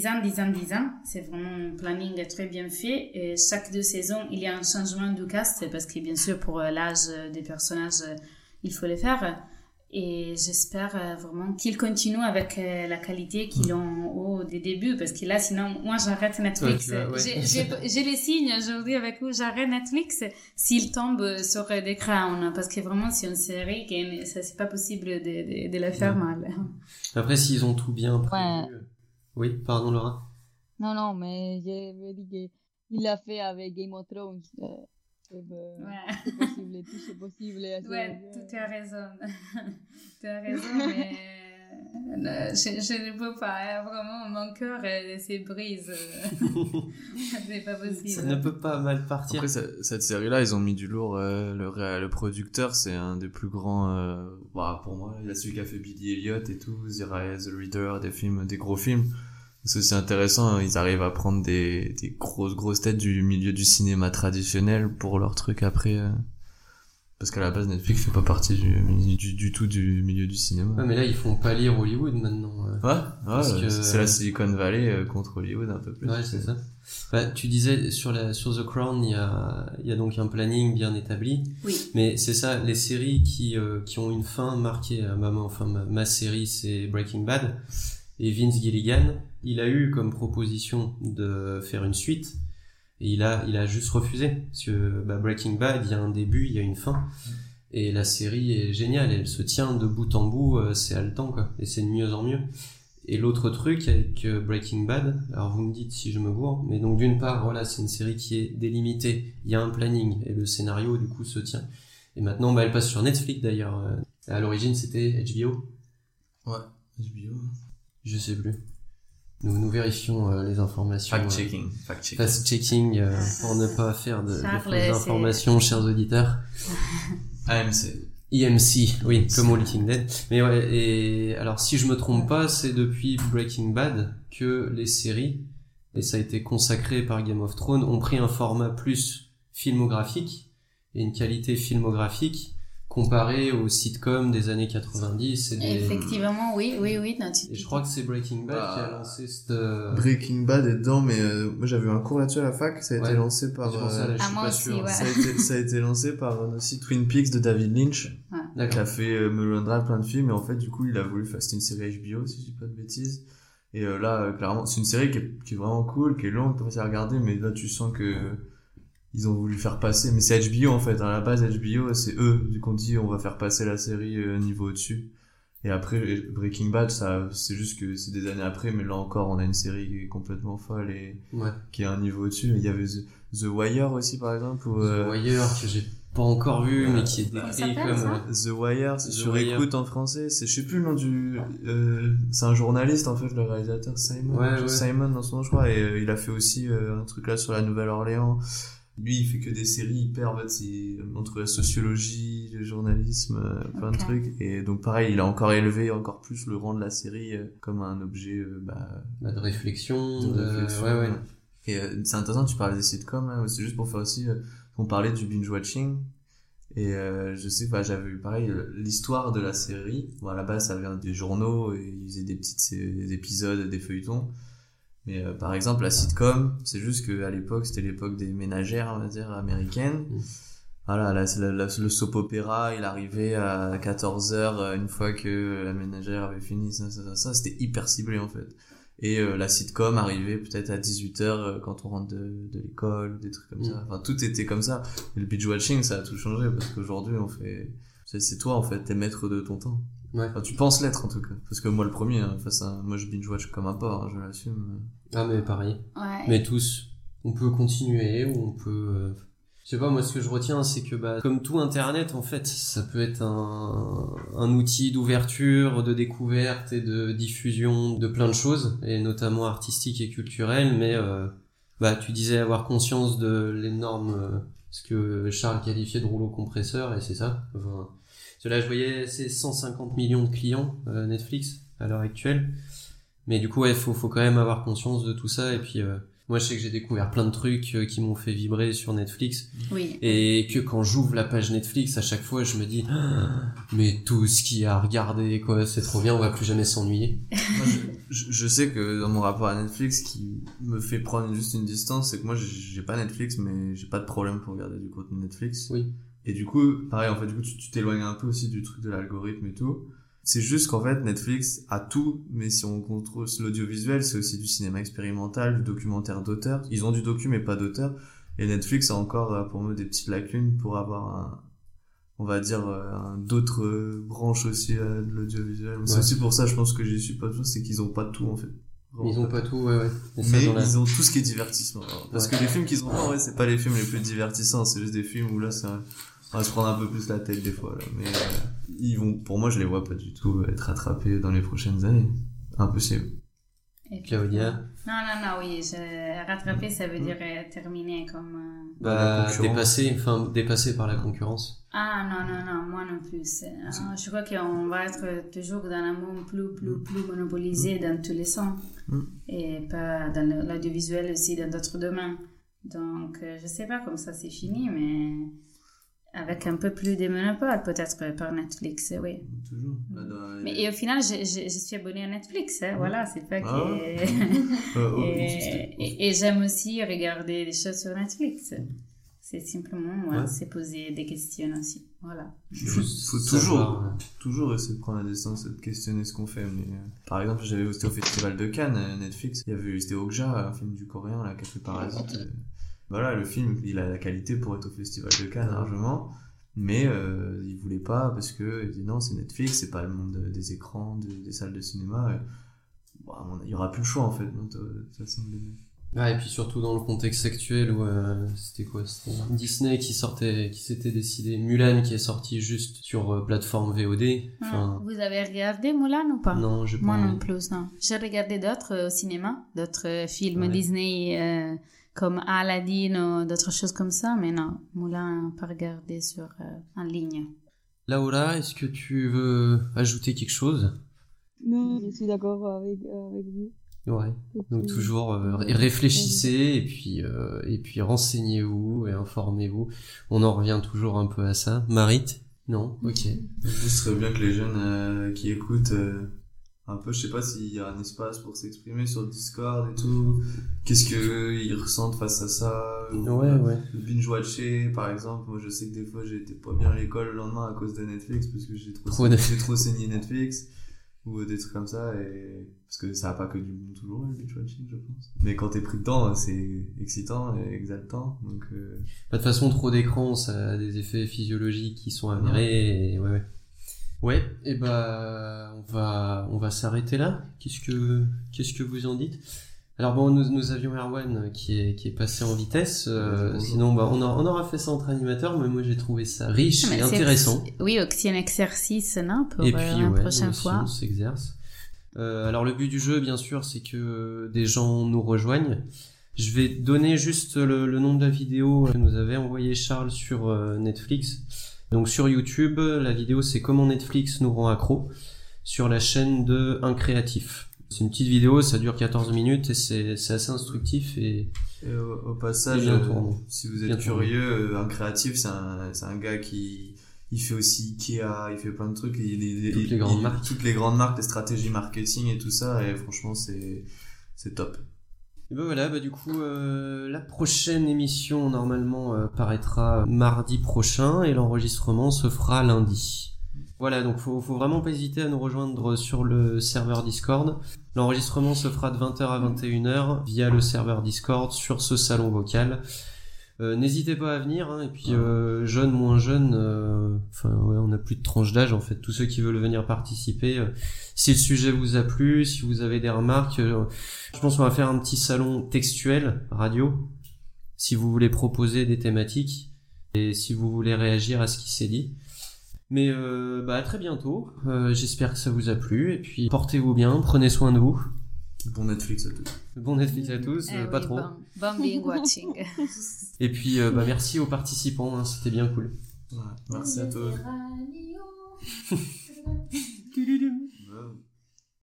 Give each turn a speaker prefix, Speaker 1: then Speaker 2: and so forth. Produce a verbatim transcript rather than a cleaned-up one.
Speaker 1: dix ans, dix ans, dix ans. C'est vraiment un planning très bien fait. Et chaque deux saisons, il y a un changement du cast parce que bien sûr, pour l'âge des personnages, il faut le faire. Et j'espère vraiment qu'ils continuent avec la qualité qu'ils ont au des débuts parce que là, sinon, moi, j'arrête Netflix.
Speaker 2: Ouais, ouais.
Speaker 1: J'ai, j'ai, j'ai les signes aujourd'hui avec où j'arrête Netflix s'ils tombent sur des crowns parce que vraiment, c'est une série que ça, c'est pas possible de, de, de la faire ouais. mal.
Speaker 2: Après, s'ils ont tout bien prévu.
Speaker 3: Ouais.
Speaker 2: Oui, pardon, Laura.
Speaker 3: Non, non, mais je veux dire qu'il l'a fait avec Game of Thrones. Euh... Eh ben, ouais. C'est possible, tout c'est possible.
Speaker 1: Ouais, tu as raison. Tu as raison, mais euh, je, je ne peux pas. Hein, vraiment, mon cœur euh, se brise. C'est pas possible.
Speaker 2: Ça ne peut pas mal partir.
Speaker 4: Après, ça, cette série-là, ils ont mis du lourd. Euh, le, le producteur, c'est un des plus grands. Euh, bah, pour moi, il y a celui qui a fait Billy Elliot et tout, The Rise, The Reader, des films, des gros films. C'est aussi intéressant, ils arrivent à prendre des, des grosses grosses têtes du milieu du cinéma traditionnel pour leur truc après, euh, parce qu'à la base Netflix fait pas partie du, du, du tout du milieu du cinéma.
Speaker 2: Ouais, mais là ils font pâlir Hollywood maintenant. Euh,
Speaker 4: ouais,
Speaker 2: parce
Speaker 4: ouais,
Speaker 2: que...
Speaker 4: c'est la Silicon Valley euh, contre Hollywood un peu plus.
Speaker 2: Ouais, c'est ça. Bah, tu disais sur la sur The Crown, il y a il y a donc un planning bien établi.
Speaker 1: Oui.
Speaker 2: Mais c'est ça, les séries qui euh, qui ont une fin marquée. À ma main, enfin ma, ma série c'est Breaking Bad. Et Vince Gilligan, il a eu comme proposition de faire une suite, et il a, il a juste refusé, parce que bah, Breaking Bad, il y a un début, il y a une fin, et la série est géniale, elle se tient de bout en bout, euh, c'est haletant, quoi, et c'est de mieux en mieux. Et l'autre truc avec Breaking Bad, alors vous me dites si je me gourre, mais donc d'une part, voilà, c'est une série qui est délimitée, il y a un planning, et le scénario, du coup, se tient. Et maintenant, bah, elle passe sur Netflix, d'ailleurs. À l'origine, c'était H B O.
Speaker 4: Ouais, H B O.
Speaker 2: Je sais plus. Nous, nous vérifions euh, les informations.
Speaker 4: Fact-checking.
Speaker 2: Euh,
Speaker 4: Fact-checking.
Speaker 2: Fact-checking euh, pour ne pas faire de,
Speaker 1: Charles,
Speaker 2: de fausses informations, chers auditeurs.
Speaker 4: A M C.
Speaker 2: I M C, oui, comme Walking Dead. Mais ouais, et alors si je me trompe pas, c'est depuis Breaking Bad que les séries, et ça a été consacré par Game of Thrones, ont pris un format plus filmographique et une qualité filmographique comparé aux sitcoms des années quatre-vingt-dix et des...
Speaker 1: Effectivement, oui, oui, oui. Non, tu...
Speaker 2: Et je crois que c'est Breaking Bad bah, qui a lancé cette... Euh...
Speaker 5: Breaking Bad est dedans, mais euh, moi j'avais eu un cours là-dessus à la fac, ça a
Speaker 2: ouais.
Speaker 5: été lancé par...
Speaker 2: Euh... Ça, là, je
Speaker 1: ah,
Speaker 2: suis
Speaker 1: moi
Speaker 2: pas
Speaker 1: aussi,
Speaker 2: sûr.
Speaker 1: ouais.
Speaker 5: Ça a été, ça a été lancé par aussi Twin Peaks de David Lynch,
Speaker 1: ouais.
Speaker 5: qui a fait euh, Mulholland Drive, plein de films, et en fait du coup il a voulu faire... C'était une série H B O, si je dis pas de bêtises. Et euh, là, euh, clairement, c'est une série qui est, qui est vraiment cool, qui est longue, qui est facile à regarder, mais là tu sens que... ils ont voulu faire passer, mais c'est H B O en fait, à la base H B O c'est eux du qu'on dit on va faire passer la série euh, niveau au-dessus, et après Breaking Bad ça c'est juste que c'est des années après, mais là encore on a une série qui est complètement folle et
Speaker 2: ouais.
Speaker 5: qui est un niveau au-dessus. Il y avait The, The Wire aussi par exemple, où, euh...
Speaker 2: The Wire que j'ai pas encore vu euh, mais qui est décrit comme
Speaker 5: euh, The Wire, c'est
Speaker 2: The
Speaker 5: sur
Speaker 2: Wire.
Speaker 5: Écoute en français, c'est je sais plus le nom du euh, c'est un journaliste en fait, le réalisateur Simon,
Speaker 2: ouais, ouais.
Speaker 5: Simon dans son nom je crois, et euh, il a fait aussi euh, un truc là sur la Nouvelle-Orléans. Lui, il fait que des séries hyper, en fait, c'est entre la sociologie, le journalisme, euh, plein okay. de trucs. Et donc, pareil, il a encore élevé encore plus le rang de la série euh, comme un objet, euh, bah,
Speaker 2: bah, de réflexion, de,
Speaker 5: de réflexion.
Speaker 2: Ouais, ouais.
Speaker 5: Et euh, c'est intéressant, tu parlais des sitcoms, hein, c'est juste pour faire aussi, euh, on parlait du binge-watching. Et euh, je sais, bah, j'avais eu pareil, l'histoire de la série. Bon, à la base, ça vient des journaux, et ils faisaient des petits des épisodes, des feuilletons. Mais euh, par exemple la sitcom, c'est juste que à l'époque c'était l'époque des ménagères, on va dire américaines. Mmh. Voilà, là, la, la, le soap opéra, il arrivait à quatorze heures une fois que la ménagère avait fini ça ça ça, ça c'était hyper ciblé en fait. Et euh, la sitcom arrivait peut-être à dix-huit heures quand on rentre de de l'école, des trucs comme mmh. ça. Enfin tout était comme ça. Et le binge watching ça a tout changé parce qu'aujourd'hui on fait c'est, c'est toi en fait, t'es maître de ton temps.
Speaker 2: Ouais.
Speaker 5: Enfin, tu penses l'être en tout cas, parce que moi le premier, hein, face à, moi je binge watch comme un porc, hein, je l'assume.
Speaker 2: Ah mais pareil.
Speaker 1: Ouais.
Speaker 2: Mais tous, on peut continuer ou on peut. Euh... Je sais pas, moi ce que je retiens c'est que bah comme tout internet en fait, ça peut être un un outil d'ouverture, de découverte et de diffusion de plein de choses, et notamment artistiques et culturelles. Mais euh, bah tu disais avoir conscience de l'énorme, euh, ce que Charles qualifiait de rouleau compresseur, et c'est ça. Enfin, là, je voyais, c'est cent cinquante millions de clients, euh, Netflix, à l'heure actuelle. Mais du coup, ouais, faut, faut quand même avoir conscience de tout ça. Et puis, euh, Moi, je sais que j'ai découvert plein de trucs euh, qui m'ont fait vibrer sur Netflix.
Speaker 1: Oui.
Speaker 2: Et que quand j'ouvre la page Netflix, à chaque fois, je me dis, ah, mais tout ce qu'il y a à regarder, quoi, c'est trop bien, on va plus jamais s'ennuyer.
Speaker 5: Moi, je, je, je sais que dans mon rapport à Netflix, ce qui me fait prendre juste une distance, c'est que moi, j'ai, j'ai pas Netflix, mais j'ai pas de problème pour regarder du contenu Netflix.
Speaker 2: Oui.
Speaker 5: Et du coup, pareil, en fait, du coup, tu, tu t'éloignes un peu aussi du truc de l'algorithme et tout. C'est juste qu'en fait, Netflix a tout, mais si on contrôle l'audiovisuel, c'est aussi du cinéma expérimental, du documentaire d'auteur. Ils ont du docu, mais pas d'auteur. Et Netflix a encore, pour moi, des petites lacunes pour avoir un, on va dire, un, d'autres branches aussi euh, de l'audiovisuel. Ouais. C'est aussi pour ça, je pense que j'y suis pas tout, c'est qu'ils ont pas tout, en fait.
Speaker 2: Vraiment ils ont pas tout, ouais, ouais.
Speaker 5: Mais, mais ils la... ont tout ce qui est divertissement. Alors, parce ouais. que les films qu'ils ont pas, ouais, c'est pas les films les plus divertissants, c'est juste des films où là, c'est un... on va se prendre un peu plus la tête des fois, là. Mais euh, ils vont, pour moi, je les vois pas du tout être rattrapés dans les prochaines années. Impossible.
Speaker 1: Et
Speaker 2: Claudia?
Speaker 1: Non, non, non, oui, je... rattraper, ça veut dire terminer comme... Euh...
Speaker 2: Bah, dépasser, enfin, dépasser par la concurrence.
Speaker 1: Ah, non, non, non, moi non plus. Ah, je crois qu'on va être toujours dans un monde plus, plus, plus monopolisé dans tous les sens. Mm. Et pas dans l'audiovisuel aussi, dans d'autres domaines. Donc, je sais pas comme ça c'est fini, mais... avec un peu plus de monopole, peut-être par Netflix, oui.
Speaker 5: Toujours.
Speaker 1: Dans... Mais et au final, je, je, je suis abonnée à Netflix, hein, voilà, c'est pas
Speaker 5: ah.
Speaker 1: que... euh, oh, et, et, et j'aime aussi regarder des choses sur Netflix. C'est simplement, ouais, ouais. c'est poser des questions aussi, voilà.
Speaker 5: Il faut, faut toujours, toujours essayer de prendre la distance et de questionner ce qu'on fait. Mais, euh, par exemple, j'avais été au Festival de Cannes, Netflix, il y avait, c'était Okja, un film du coréen, là, qui a fait Parasite. Euh, Voilà, le film, il a la qualité pour être au Festival de Cannes largement, mais euh, il voulait pas parce que il dit non, c'est Netflix, c'est pas le monde des écrans, de, des salles de cinéma. Et, bon, il y aura plus le choix en fait. Donc, de toute façon,
Speaker 2: ouais, et puis surtout dans le contexte actuel où euh, c'était quoi, c'était Disney qui sortait, qui s'était décidé, Mulan qui est sorti juste sur euh, plateforme V O D.
Speaker 1: Enfin, vous avez regardé Mulan ou pas?
Speaker 2: Non, je
Speaker 1: moi
Speaker 2: pas
Speaker 1: non plus, non. J'ai regardé d'autres euh, au cinéma, d'autres euh, films ouais. Disney. Euh, comme Aladdin ou d'autres choses comme ça, mais non, Moulin, pas regardé sur, euh, en ligne.
Speaker 2: Laura, est-ce que tu veux ajouter quelque chose?
Speaker 3: Non, je suis d'accord avec, avec vous.
Speaker 2: Ouais, donc toujours euh, réfléchissez et puis, euh, et puis renseignez-vous et informez-vous. On en revient toujours un peu à ça. Marit? Non? Ok.
Speaker 5: Ce serait bien que les jeunes euh, qui écoutent... Euh... un peu, je sais pas s'il y a un espace pour s'exprimer sur Discord et tout. Qu'est-ce qu'ils ressentent face à ça?
Speaker 2: Ouais, ouais.
Speaker 5: Le binge-watcher, par exemple. Moi, je sais que des fois, j'étais pas bien à l'école le lendemain à cause de Netflix parce que j'ai trop, trop, saigné, j'ai trop saigné Netflix. Ou des trucs comme ça. Et... parce que ça a pas que du bon toujours, le binge-watching, je pense. Mais quand t'es pris dedans, c'est excitant et exaltant. Donc, euh...
Speaker 2: de toute façon, trop d'écran, ça a des effets physiologiques qui sont avérés. Ouais. Et ouais, ouais. Ouais, et bah on va on va s'arrêter là. Qu'est-ce que qu'est-ce que vous en dites? Alors bon, nous nous avions Erwan qui est qui est passé en vitesse. Euh, sinon bah on a, on aura fait ça entre animateurs, mais moi j'ai trouvé ça riche mais et intéressant.
Speaker 1: Oui, c'est un exercice, non, pour
Speaker 2: et puis,
Speaker 1: euh, la
Speaker 2: ouais,
Speaker 1: prochaine fois.
Speaker 2: On s'exerce. Euh, alors le but du jeu, bien sûr, c'est que des gens nous rejoignent. Je vais donner juste le, le nom de la vidéo que nous avait envoyé Charles sur euh, Netflix. Donc sur YouTube, la vidéo c'est comment Netflix nous rend accro sur la chaîne de Un Créatif. C'est une petite vidéo, ça dure quatorze minutes et c'est, c'est assez instructif et,
Speaker 5: et au, au passage, euh, si vous êtes bien curieux, tourné. Un Créatif c'est un, c'est un gars qui il fait aussi Ikea, il fait plein de trucs, et il, il,
Speaker 2: toutes
Speaker 5: il,
Speaker 2: les grandes
Speaker 5: il,
Speaker 2: marques,
Speaker 5: toutes les grandes marques, les stratégies marketing et tout ça, et franchement c'est c'est top.
Speaker 2: Et ben voilà, bah du coup, euh, la prochaine émission normalement euh, paraîtra mardi prochain et l'enregistrement se fera lundi. Voilà, donc faut, faut vraiment pas hésiter à nous rejoindre sur le serveur Discord. L'enregistrement se fera de vingt heures à vingt et une heures via le serveur Discord sur ce salon vocal. Euh, n'hésitez pas à venir, hein, et puis euh, jeunes, moins jeunes, euh, enfin ouais, on a plus de tranche d'âge en fait. Tous ceux qui veulent venir participer, euh, si le sujet vous a plu, si vous avez des remarques, euh, je pense qu'on va faire un petit salon textuel radio, si vous voulez proposer des thématiques et si vous voulez réagir à ce qui s'est dit. Mais euh, bah à très bientôt. Euh, j'espère que ça vous a plu et puis portez-vous bien, prenez soin de vous.
Speaker 5: Bon Netflix à tous.
Speaker 2: Bon Netflix à tous,
Speaker 1: eh
Speaker 2: euh, pas
Speaker 1: oui,
Speaker 2: trop.
Speaker 1: Bon, bon binge watching.
Speaker 2: Et puis euh, bah merci aux participants, hein, c'était bien cool.
Speaker 5: Ouais, merci à tous.